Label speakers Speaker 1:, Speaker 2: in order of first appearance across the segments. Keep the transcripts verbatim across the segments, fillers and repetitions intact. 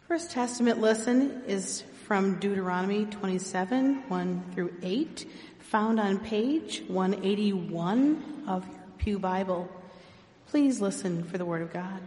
Speaker 1: First Testament lesson is from Deuteronomy twenty-seven, one through eight, found on page one eighty-one of your Pew Bible. Please listen for the word of God.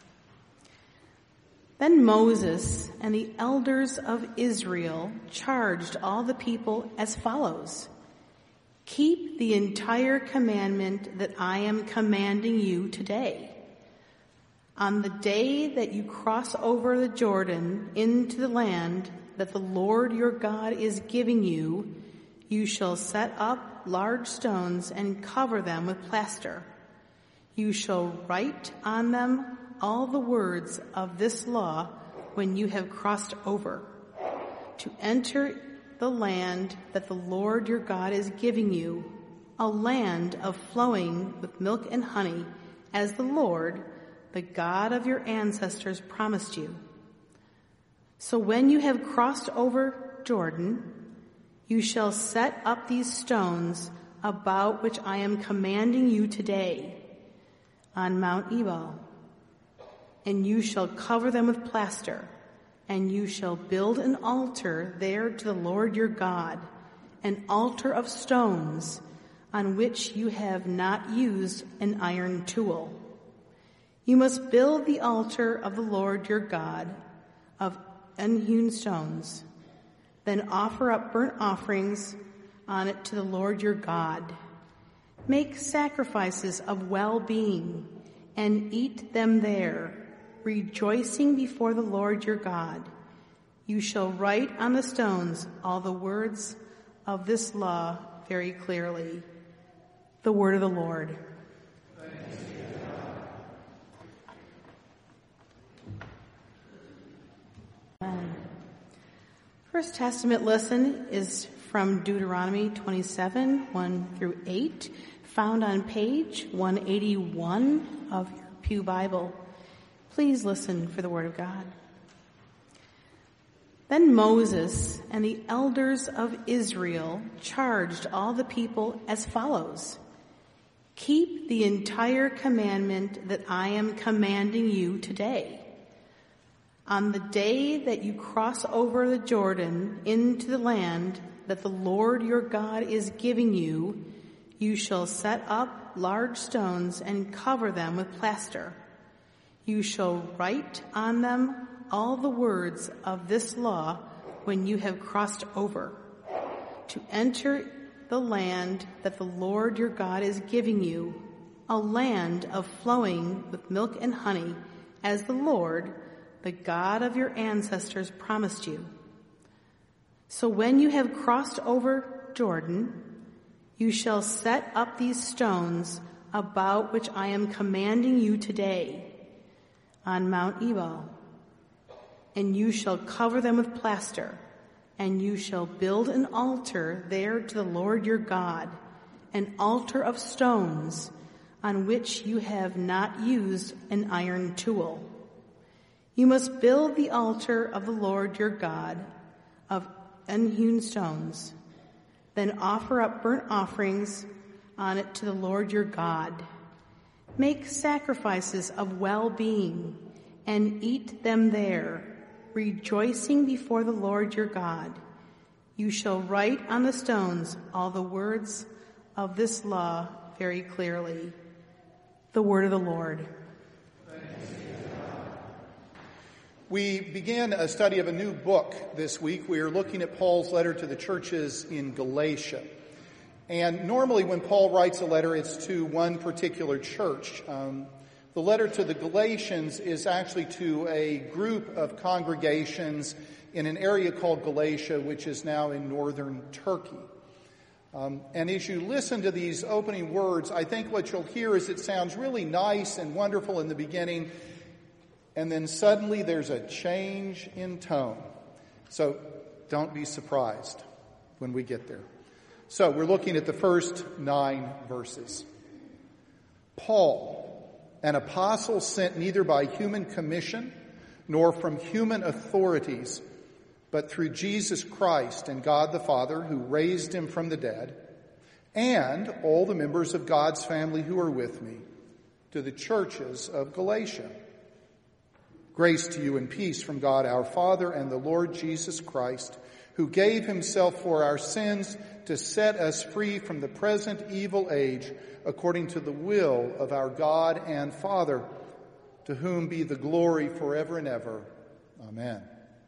Speaker 1: Then Moses and the elders of Israel charged all the people as follows: Keep the entire commandment that I am commanding you today. On the day that you cross over the Jordan into the land that the Lord your God is giving you, you shall set up large stones and cover them with plaster. You shall write on them all the words of this law when you have crossed over, to enter the land that the Lord your God is giving you, a land of flowing with milk and honey, as the Lord, the God of your ancestors, promised you. So when you have crossed over Jordan, you shall set up these stones about which I am commanding you today on Mount Ebal, and you shall cover them with plaster, and you shall build an altar there to the Lord your God, an altar of stones on which you have not used an iron tool. You must build the altar of the Lord your God of unhewn stones. Then offer up burnt offerings on it to the Lord your God. Make sacrifices of well-being and eat them there, rejoicing before the Lord your God. You shall write on the stones all the words of this law very clearly. The word of the Lord. First Testament lesson is from Deuteronomy twenty-seven, one through eight, found on page one eighty-one of your Pew Bible. Please listen for the word of God. Then Moses and the elders of Israel charged all the people as follows: Keep the entire commandment that I am commanding you today. On the day that you cross over the Jordan into the land that the Lord your God is giving you, you shall set up large stones and cover them with plaster. You shall write on them all the words of this law when you have crossed over, to enter the land that the Lord your God is giving you, a land of flowing with milk and honey, as the Lord, the God of your ancestors, promised you. So when you have crossed over Jordan, you shall set up these stones about which I am commanding you today on Mount Ebal, and you shall cover them with plaster, and you shall build an altar there to the Lord your God, an altar of stones on which you have not used an iron tool. You must build the altar of the Lord your God of unhewn stones. Then offer up burnt offerings on it to the Lord your God. Make sacrifices of well-being and eat them there, rejoicing before the Lord your God. You shall write on the stones all the words of this law very clearly. The word of the Lord.
Speaker 2: We began a study of a new book this week. We are looking at Paul's letter to the churches in Galatia. And normally when Paul writes a letter, it's to one particular church. Um, the letter to the Galatians is actually to a group of congregations in an area called Galatia, which is now in northern Turkey. Um, and as you listen to these opening words, I think what you'll hear is it sounds really nice and wonderful in the beginning, and then suddenly there's a change in tone. So don't be surprised when we get there. So we're looking at the first nine verses. Paul, an apostle sent neither by human commission nor from human authorities, but through Jesus Christ and God the Father, who raised him from the dead, and all the members of God's family who are with me, to the churches of Galatia. Grace to you and peace from God our Father and the Lord Jesus Christ, who gave himself for our sins to set us free from the present evil age, according to the will of our God and Father, to whom be the glory forever and ever. Amen.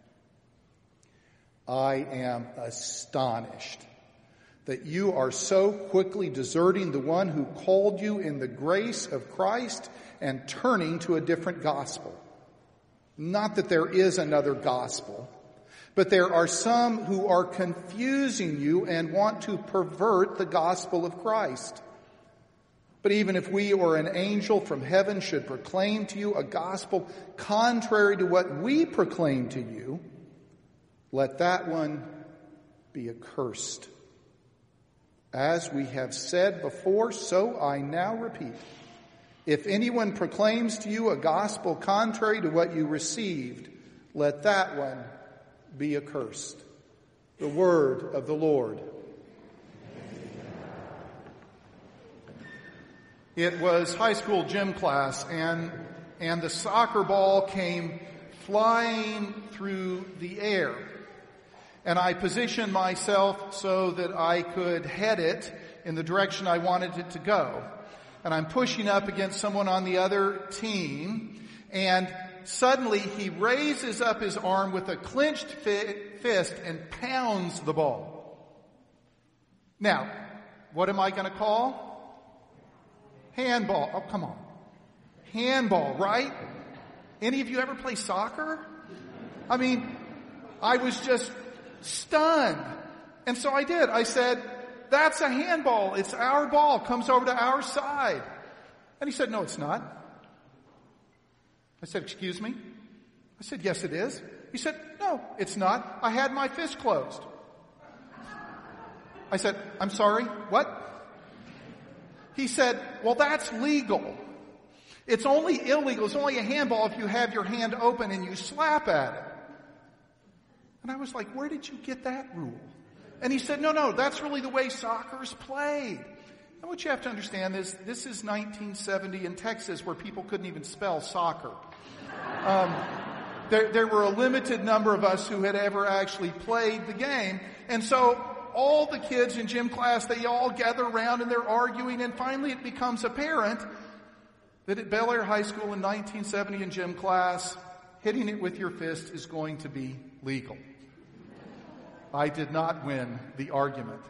Speaker 2: I am astonished that you are so quickly deserting the one who called you in the grace of Christ and turning to a different gospel. Not that there is another gospel, but there are some who are confusing you and want to pervert the gospel of Christ. But even if we or an angel from heaven should proclaim to you a gospel contrary to what we proclaim to you, let that one be accursed. As we have said before, so I now repeat. If anyone proclaims to you a gospel contrary to what you received, let that one be accursed. The word of the Lord. It was high school gym class, and and the soccer ball came flying through the air. And I positioned myself so that I could head it in the direction I wanted it to go. And I'm pushing up against someone on the other team, and suddenly he raises up his arm with a clenched fi- fist and pounds the ball. Now, what am I going to call? Handball. Oh, come on. Handball, right? Any of you ever play soccer? I mean, I was just stunned. And so I did. I said, that's a handball. It's our ball. Comes over to our side. And he said, no, it's not. I said, excuse me? I said, yes, it is. He said, no, it's not. I had my fist closed. I said, I'm sorry, what? He said, well, that's legal. It's only illegal. It's only a handball if you have your hand open and you slap at it. And I was like, where did you get that rule? And he said, no, no, that's really the way soccer is played. And what you have to understand is this is nineteen seventy in Texas, where people couldn't even spell soccer. Um, there, there were a limited number of us who had ever actually played the game. And so all the kids in gym class, they all gather around and they're arguing. And finally it becomes apparent that at Bel Air High School in nineteen seventy in gym class, hitting it with your fist is going to be legal. I did not win the argument.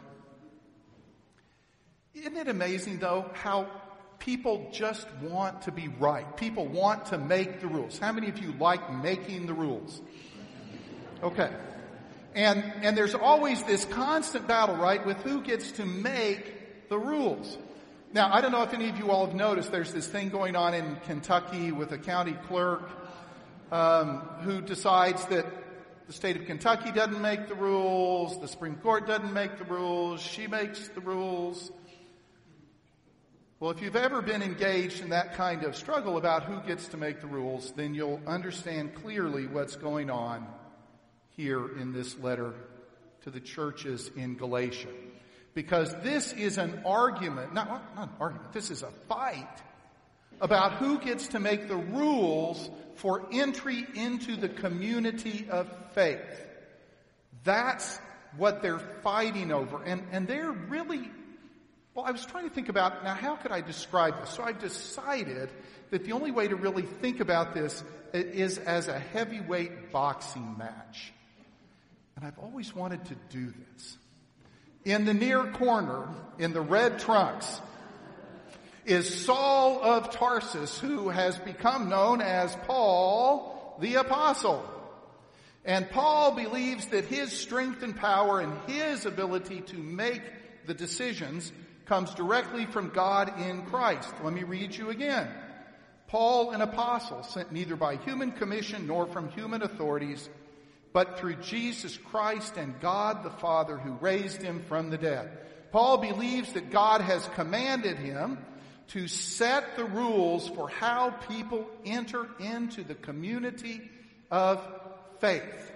Speaker 2: Isn't it amazing, though, how people just want to be right? People want to make the rules. How many of you like making the rules? Okay. And, and there's always this constant battle, right, with who gets to make the rules. Now, I don't know if any of you all have noticed, there's this thing going on in Kentucky with a county clerk um, who decides that the state of Kentucky doesn't make the rules, the Supreme Court doesn't make the rules, she makes the rules. Well, if you've ever been engaged in that kind of struggle about who gets to make the rules, then you'll understand clearly what's going on here in this letter to the churches in Galatia. Because this is an argument, not, not an argument, this is a fight about who gets to make the rules for entry into the community of faith. That's what they're fighting over. And, and they're really, well, I was trying to think about, now how could I describe this? So I decided that the only way to really think about this is as a heavyweight boxing match. And I've always wanted to do this. In the near corner, in the red trunks, is Saul of Tarsus, who has become known as Paul the Apostle. And Paul believes that his strength and power and his ability to make the decisions comes directly from God in Christ. Let me read you again. Paul, an apostle, sent neither by human commission nor from human authorities, but through Jesus Christ and God the Father who raised him from the dead. Paul believes that God has commanded him to set the rules for how people enter into the community of faith.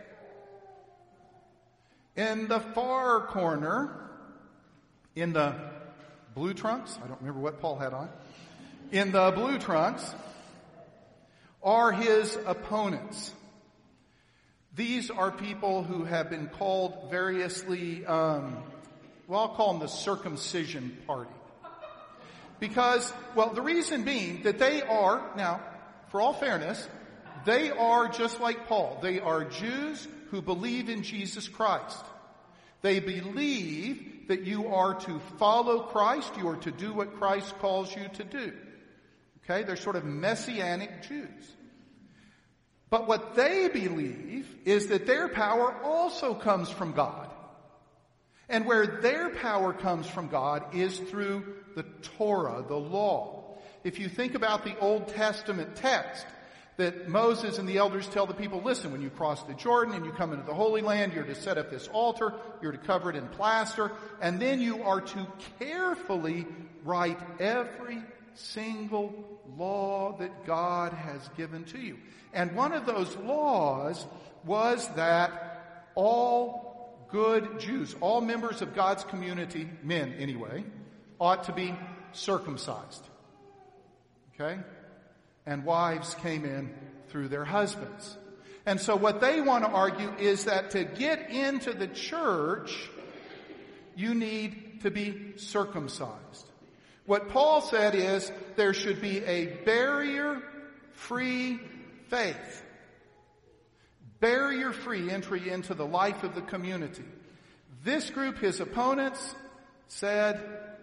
Speaker 2: In the far corner, in the blue trunks, I don't remember what Paul had on, in the blue trunks are his opponents. These are people who have been called variously, um, well, I'll call them the circumcision party. Because, well, the reason being that they are, now, for all fairness, they are just like Paul. They are Jews who believe in Jesus Christ. They believe that you are to follow Christ, you are to do what Christ calls you to do. Okay, they're sort of messianic Jews. But what they believe is that their power also comes from God. And where their power comes from God is through the Torah, the law. If you think about the Old Testament text, that Moses and the elders tell the people, listen, when you cross the Jordan and you come into the Holy Land, you're to set up this altar, you're to cover it in plaster, and then you are to carefully write every single law that God has given to you. And one of those laws was that all good Jews, all members of God's community, men anyway, ought to be circumcised. Okay? And wives came in through their husbands. And so what they want to argue is that to get into the church, you need to be circumcised. What Paul said is there should be a barrier-free faith. Barrier-free entry into the life of the community. This group, his opponents, said,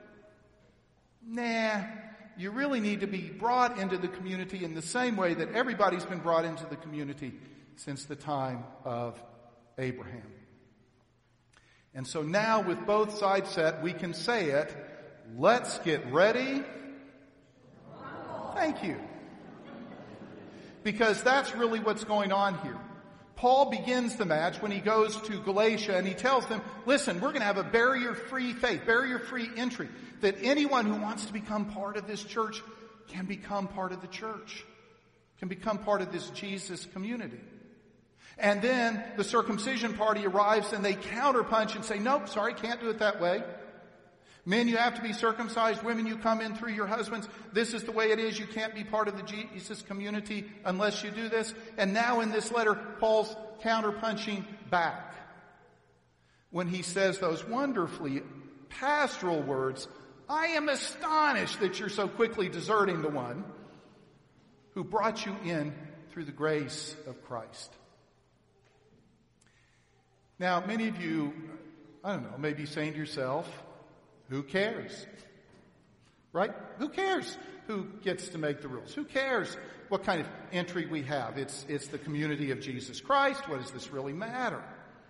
Speaker 2: nah, you really need to be brought into the community in the same way that everybody's been brought into the community since the time of Abraham. And so now with both sides set, we can say it, let's get ready. Thank you. Because that's really what's going on here. Paul begins the match when he goes to Galatia and he tells them, listen, we're going to have a barrier-free faith, barrier-free entry, that anyone who wants to become part of this church can become part of the church, can become part of this Jesus community. And then the circumcision party arrives and they counterpunch and say, nope, sorry, can't do it that way. Men, you have to be circumcised. Women, you come in through your husbands. This is the way it is. You can't be part of the Jesus community unless you do this. And now in this letter, Paul's counterpunching back when he says those wonderfully pastoral words, I am astonished that you're so quickly deserting the one who brought you in through the grace of Christ. Now, many of you, I don't know, may be saying to yourself, who cares? Right? Who cares who gets to make the rules? Who cares what kind of entry we have? It's, it's the community of Jesus Christ. What does this really matter?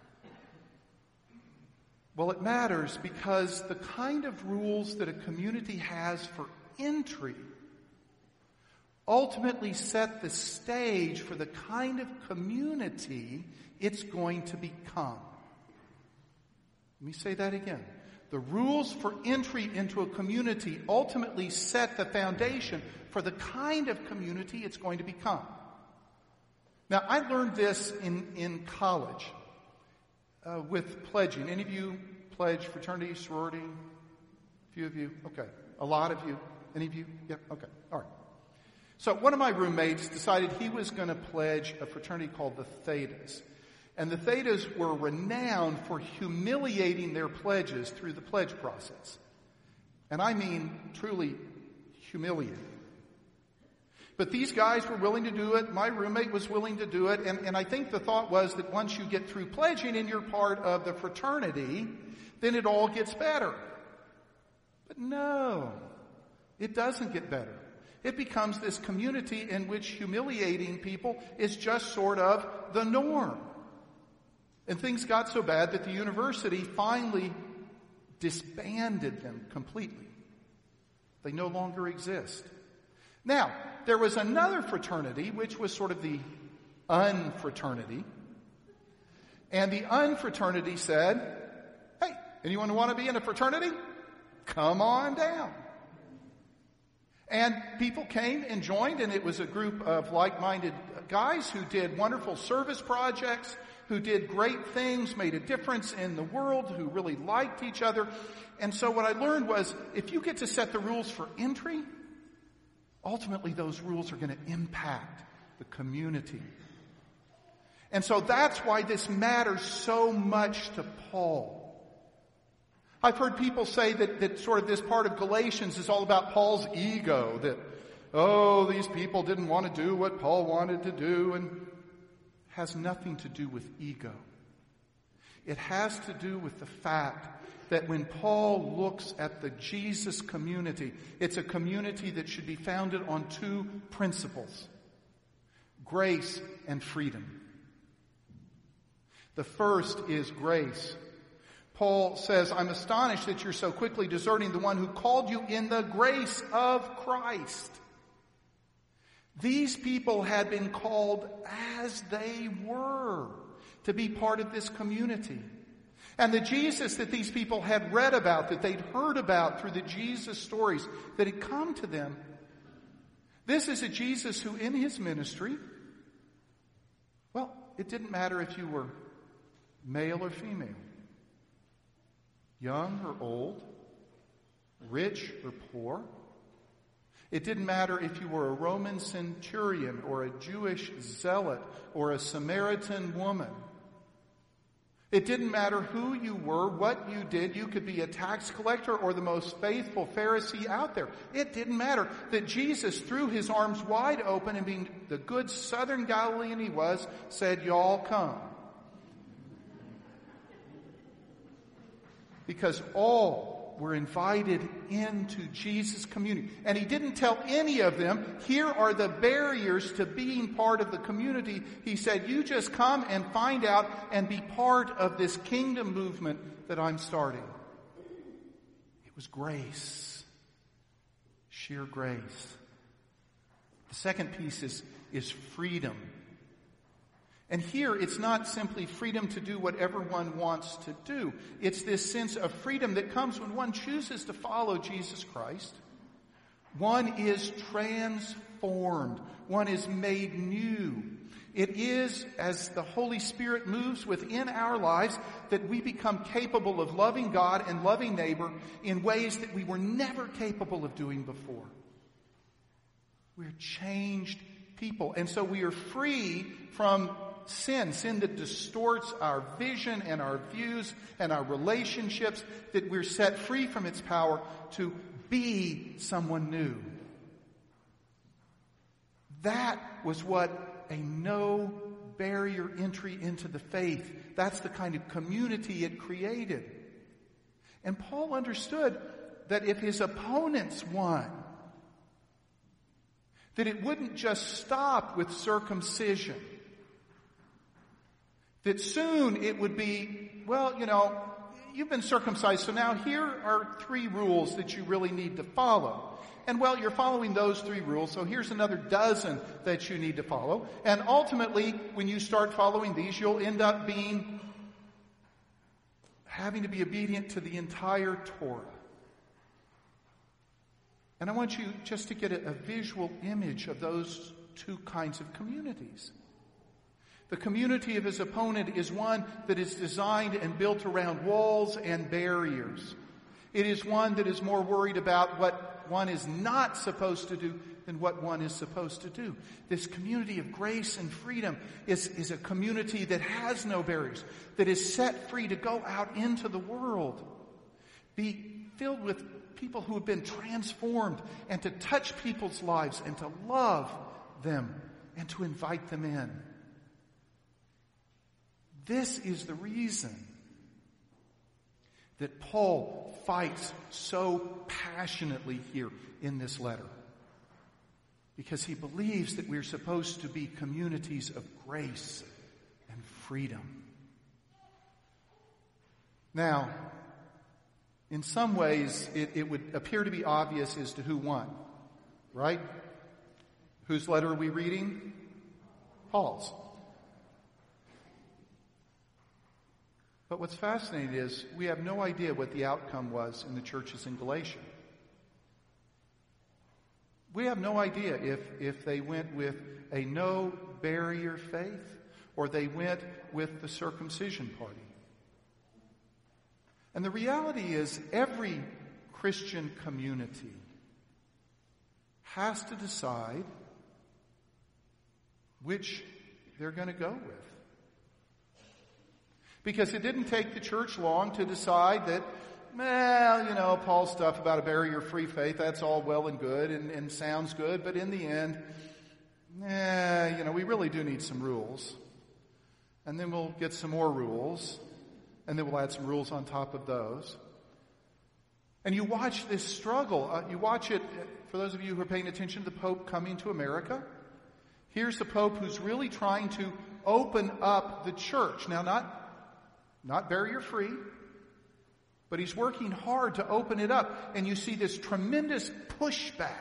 Speaker 2: Well, it matters because the kind of rules that a community has for entry ultimately set the stage for the kind of community it's going to become. Let me say that again. The rules for entry into a community ultimately set the foundation for the kind of community it's going to become. Now, I learned this in, in college uh, with pledging. Any of you pledge fraternity, sorority? A few of you? Okay. A lot of you? Any of you? Yep. Okay. All right. So one of my roommates decided he was going to pledge a fraternity called the Thetas. And the Thetas were renowned for humiliating their pledges through the pledge process. And I mean truly humiliating. But these guys were willing to do it. My roommate was willing to do it. And, and I think the thought was that once you get through pledging and you're part of the fraternity, then it all gets better. But no, it doesn't get better. It becomes this community in which humiliating people is just sort of the norm. And things got so bad that the university finally disbanded them completely. They no longer exist. Now, there was another fraternity, which was sort of the unfraternity. And the unfraternity said, hey, anyone want to be in a fraternity? Come on down. And people came and joined, and it was a group of like-minded guys who did wonderful service projects, who did great things, made a difference in the world, who really liked each other. And so what I learned was, if you get to set the rules for entry, ultimately those rules are going to impact the community. And so that's why this matters so much to Paul. I've heard people say that, that sort of this part of Galatians is all about Paul's ego, that, oh, these people didn't want to do what Paul wanted to do, and it has nothing to do with ego. It has to do with the fact that when Paul looks at the Jesus community, it's a community that should be founded on two principles: grace and freedom. The first is grace. Paul says, I'm astonished that you're so quickly deserting the one who called you in the grace of Christ. These people had been called as they were to be part of this community. And the Jesus that these people had read about, that they'd heard about through the Jesus stories that had come to them, this is a Jesus who in his ministry, well, it didn't matter if you were male or female, young or old, rich or poor. It didn't matter if you were a Roman centurion or a Jewish zealot or a Samaritan woman. It didn't matter who you were, what you did. You could be a tax collector or the most faithful Pharisee out there. It didn't matter that Jesus threw his arms wide open and, being the good Southern Galilean he was, said, y'all come. Because all were invited into Jesus' community. And he didn't tell any of them, here are the barriers to being part of the community. He said, you just come and find out and be part of this kingdom movement that I'm starting. It was grace. Sheer grace. The second piece is, is freedom. And here, it's not simply freedom to do whatever one wants to do. It's this sense of freedom that comes when one chooses to follow Jesus Christ. One is transformed. One is made new. It is, as the Holy Spirit moves within our lives, that we become capable of loving God and loving neighbor in ways that we were never capable of doing before. We're changed people. And so we are free from sin, sin that distorts our vision and our views and our relationships, that we're set free from its power to be someone new. That was what a no barrier entry into the faith, that's the kind of community it created. And Paul understood that if his opponents won, that it wouldn't just stop with circumcision. That soon it would be, well, you know, you've been circumcised, so now here are three rules that you really need to follow. And well, you're following those three rules, so here's another dozen that you need to follow. And ultimately, when you start following these, you'll end up being, having to be obedient to the entire Torah. And I want you just to get a, a visual image of those two kinds of communities. The community of his opponent is one that is designed and built around walls and barriers. It is one that is more worried about what one is not supposed to do than what one is supposed to do. This community of grace and freedom is, is a community that has no barriers, that is set free to go out into the world, be filled with people who have been transformed, and to touch people's lives and to love them and to invite them in. This is the reason that Paul fights so passionately here in this letter. Because he believes that we're supposed to be communities of grace and freedom. Now, in some ways, it, it would appear to be obvious as to who won, right? Whose letter are we reading? Paul's. But what's fascinating is we have no idea what the outcome was in the churches in Galatia. We have no idea if, if they went with a no-barrier faith or they went with the circumcision party. And the reality is every Christian community has to decide which they're going to go with. Because it didn't take the church long to decide that, well, you know, Paul's stuff about a barrier-free faith, that's all well and good and, and sounds good, but in the end, eh, you know, we really do need some rules. And then we'll get some more rules, and then we'll add some rules on top of those. And you watch this struggle. Uh, you watch it, for those of you who are paying attention to the Pope coming to America. Here's the Pope who's really trying to open up the church. Now, not, not barrier-free, but he's working hard to open it up. And you see this tremendous pushback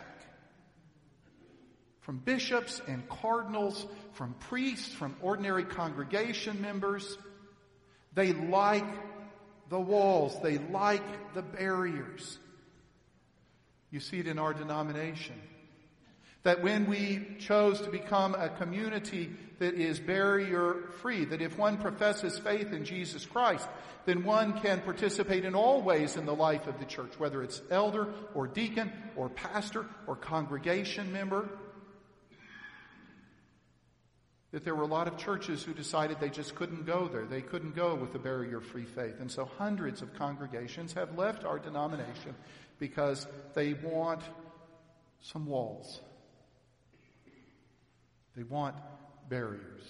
Speaker 2: from bishops and cardinals, from priests, from ordinary congregation members. They like the walls. They like the barriers. You see it in our denomination. That when we chose to become a community that is barrier-free, that if one professes faith in Jesus Christ, then one can participate in all ways in the life of the church, whether it's elder or deacon or pastor or congregation member. That there were a lot of churches who decided they just couldn't go there. They couldn't go with a barrier-free faith. And so hundreds of congregations have left our denomination because they want some walls. They want barriers.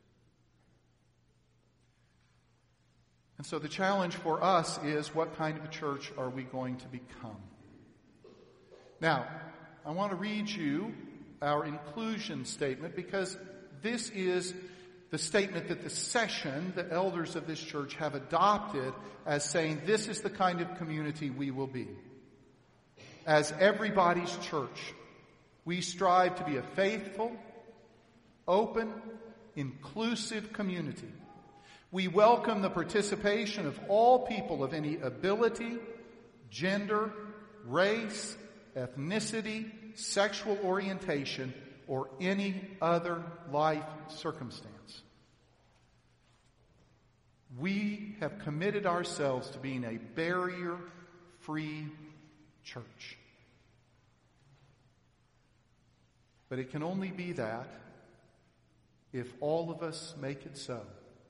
Speaker 2: And so the challenge for us is, what kind of a church are we going to become? Now, I want to read you our inclusion statement, because this is the statement that the session, the elders of this church, have adopted as saying this is the kind of community we will be. As everybody's church, we strive to be a faithful, open, inclusive community. We welcome the participation of all people of any ability, gender, race, ethnicity, sexual orientation, or any other life circumstance. We have committed ourselves to being a barrier-free church. But it can only be that if all of us make it so.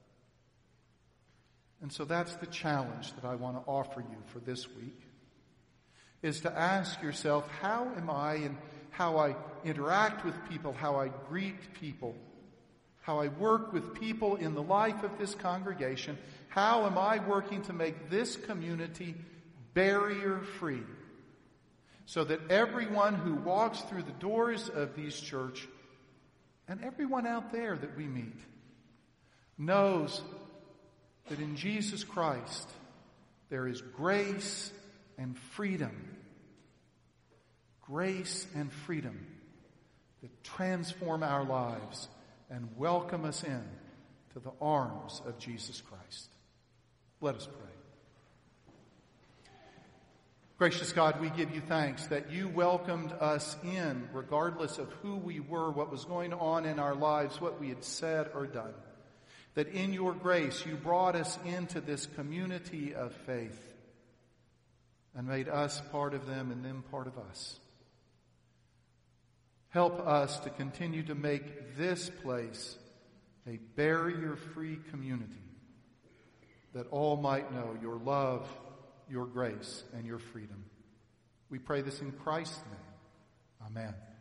Speaker 2: And so that's the challenge that I want to offer you for this week, is to ask yourself, how am I, and how I interact with people, how I greet people, how I work with people in the life of this congregation, how am I working to make this community barrier-free, so that everyone who walks through the doors of these church, and everyone out there that we meet, knows that in Jesus Christ there is grace and freedom. Grace and freedom that transform our lives and welcome us in to the arms of Jesus Christ. Let us pray. Gracious God, we give you thanks that you welcomed us in regardless of who we were, what was going on in our lives, what we had said or done. That in your grace you brought us into this community of faith and made us part of them and them part of us. Help us to continue to make this place a barrier-free community, that all might know your love, your grace, and your freedom. We pray this in Christ's name. Amen.